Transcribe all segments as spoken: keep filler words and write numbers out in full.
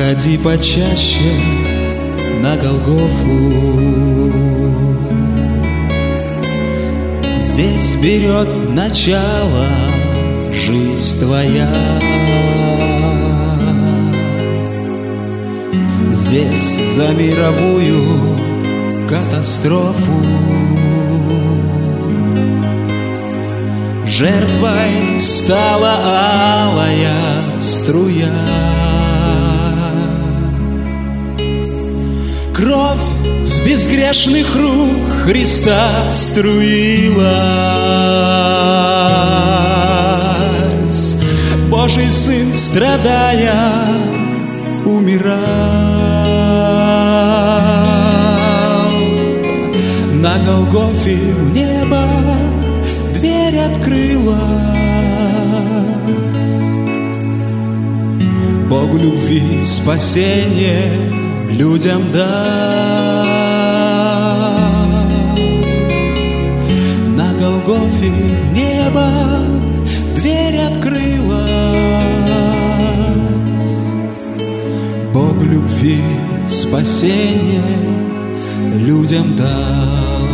Приходи почаще на Голгофу. Здесь берет начало жизнь твоя. Здесь за мировую катастрофу жертвой стала алая струя. Кровь с безгрешных рук Христа струилась. Божий Сын, страдая, умирал. На Голгофе в небо дверь открылась. Бог любви спасение людям дал. На Голгофе в небо дверь открылась. Бог любви спасение людям дал.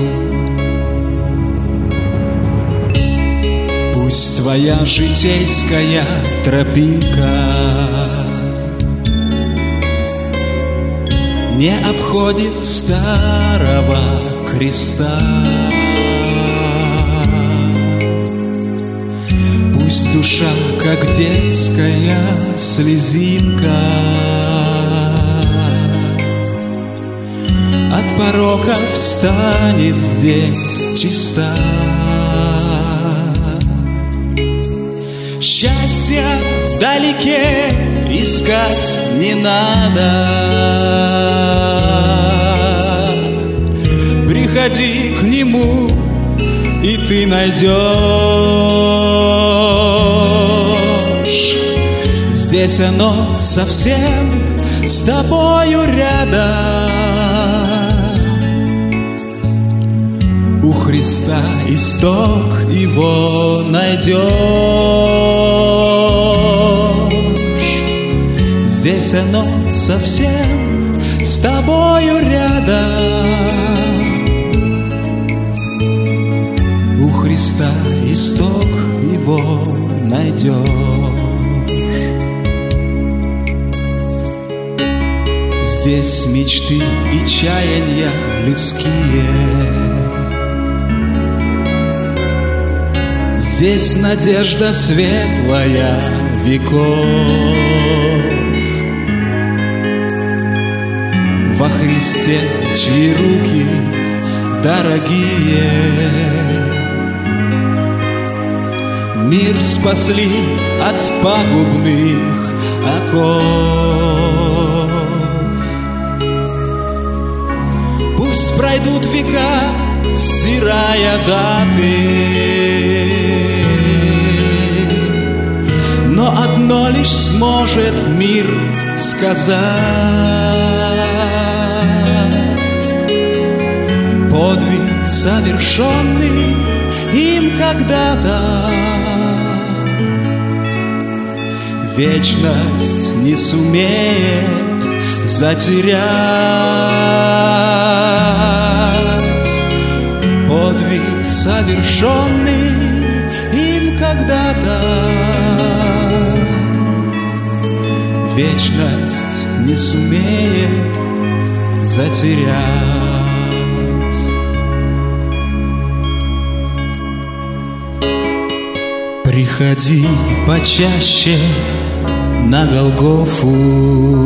Пусть твоя житейская тропинка не обходит старого креста. Пусть душа, как детская слезинка, от порока встанет здесь чиста. Счастья вдалеке искать не надо. Приходи к нему, и ты найдешь. Здесь оно совсем с тобою рядом. У Христа исток его найдешь. Здесь оно совсем с тобою рядом. У Христа исток его найдешь. Здесь мечты и чаяния людские. Здесь надежда светлая веков. Во Христе, чьи руки дорогие, мир спасли от пагубных оков. Пусть пройдут века, стирая даты, но одно лишь сможет мир сказать: подвиг, совершенный им когда-то, вечность не сумеет затерять. Подвиг, совершенный им когда-то, вечность не сумеет затерять. Приходи почаще на Голгофу.